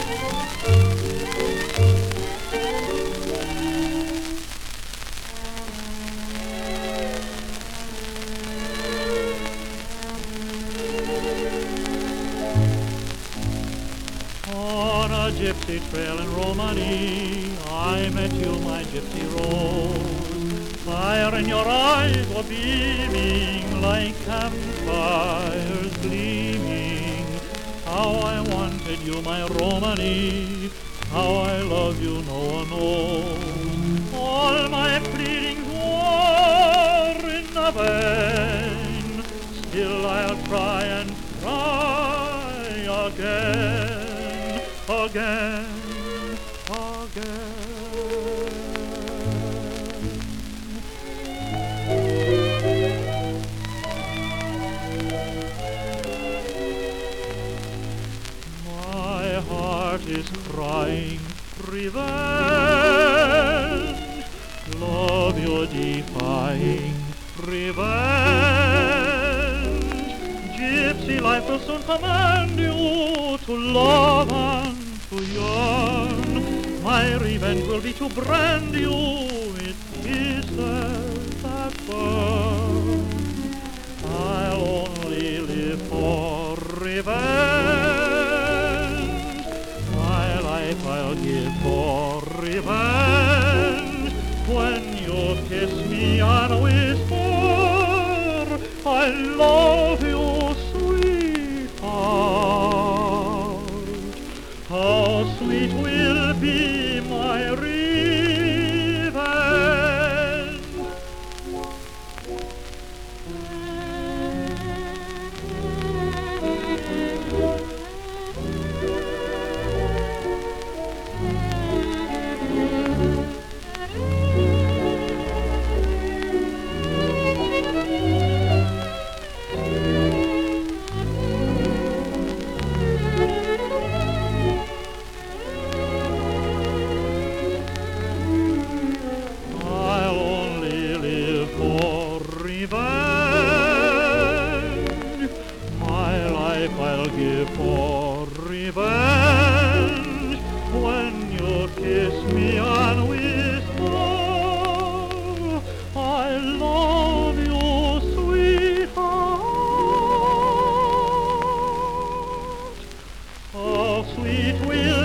On a gypsy trail in Romany, I met you, my gypsy rose. Fire in your eyes were beaming like campfires gleaming. How I wanted you, my Romany, how I love you, no one knows. All my pleadings were in vain, still I'll try and try again, again, again. My heart is crying revenge, love you're defying revenge. Gypsy life will soon command you to love and to yearn. My revenge will be to brand you with kisses that burn. I'll only live for revenge. My life I'll give for revenge. When you kiss me and whisper, I love you, sweetheart. How sweet will be my revenge. My life I'll give for revenge. When you kiss me and whisper, I love you, sweetheart. How sweet will